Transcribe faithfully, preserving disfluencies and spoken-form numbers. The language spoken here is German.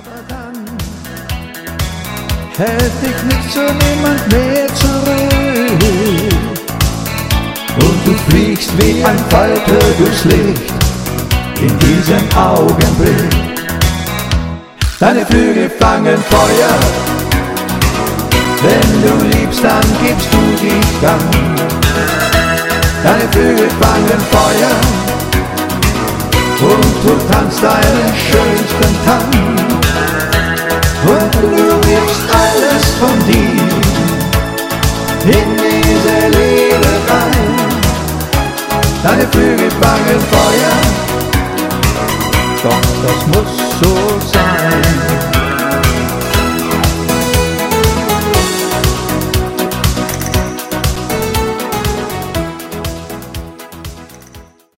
Aber dann hält dich nicht so niemand mehr zurück. Und du fliegst wie ein Falter durchs Licht in diesem Augenblick. Deine Flügel fangen Feuer, wenn du liebst, dann gibst du dich dann. Deine Flügel fangen Feuer und du tanzt deinen schönsten Tanz. Und du gibst alles von dir in diese Liebe rein. Deine Flügel fangen Feuer, doch das muss so sein.